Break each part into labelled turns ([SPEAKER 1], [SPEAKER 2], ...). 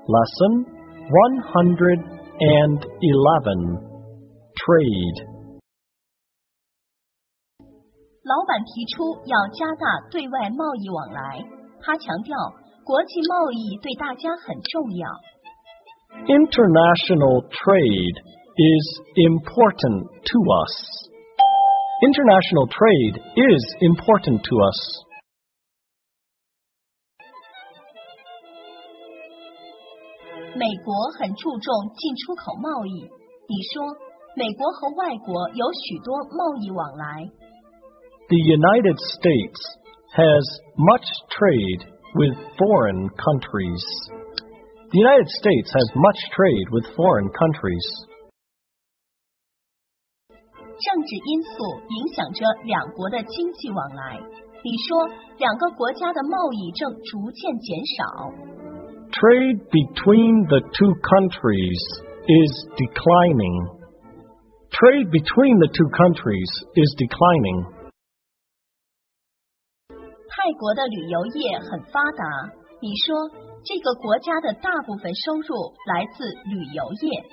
[SPEAKER 1] Lesson 111 Trade
[SPEAKER 2] 老板提出要加大对外贸易往来，他强调国际贸易对大家很重要。
[SPEAKER 1] International trade is important to us. International trade is important to us.
[SPEAKER 2] 美国很注重进出口贸易，你说美国和外国有许多贸易往来。
[SPEAKER 1] The United States has much trade with foreign countries. The United States has much trade with foreign countries.
[SPEAKER 2] 政治因素影响着两国的经济往来，你说两个国家的贸易正逐渐减少。
[SPEAKER 1] Trade between the two countries is declining. Trade between the two countries is declining.
[SPEAKER 2] 泰国的旅游业很发达，你说这个国家的大部分收入来自旅游业。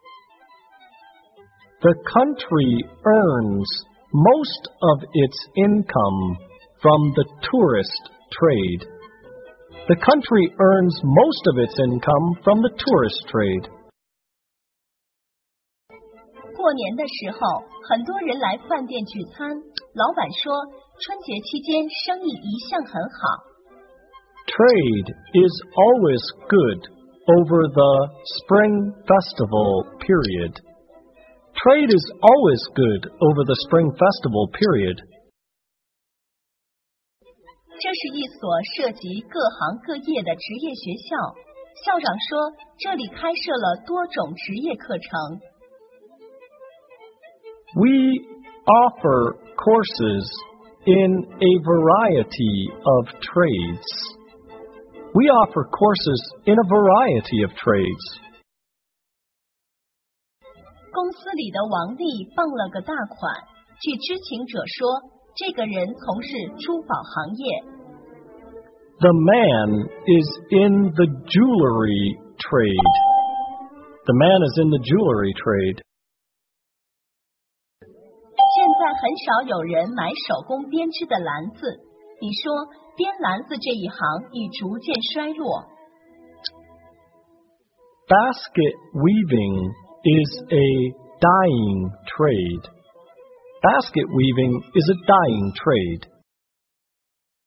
[SPEAKER 1] The country earns most of its income from the tourist trade. The country earns most of its income from the tourist trade.
[SPEAKER 2] 过年的时候，很多人来饭店聚餐，老板说春节期间生意一向很好。
[SPEAKER 1] Trade is always good over the Spring Festival period. Trade is always good over the Spring Festival period.
[SPEAKER 2] 这是一所涉及各行各业的职业学校，校长说这里开设了多种职业课程。
[SPEAKER 1] We offer courses in a variety of trades. We offer courses in a variety of trades.
[SPEAKER 2] 公司里的王丽傍了个大款，据知情者说，这个人从事珠宝行业。
[SPEAKER 1] The man is in the jewelry trade. The man is in the jewelry trade.
[SPEAKER 2] 现在很少有人买手工编织的篮子，你说编篮子这一行已逐渐衰落。
[SPEAKER 1] Basket weaving is a dying trade. Basket weaving is a dying trade.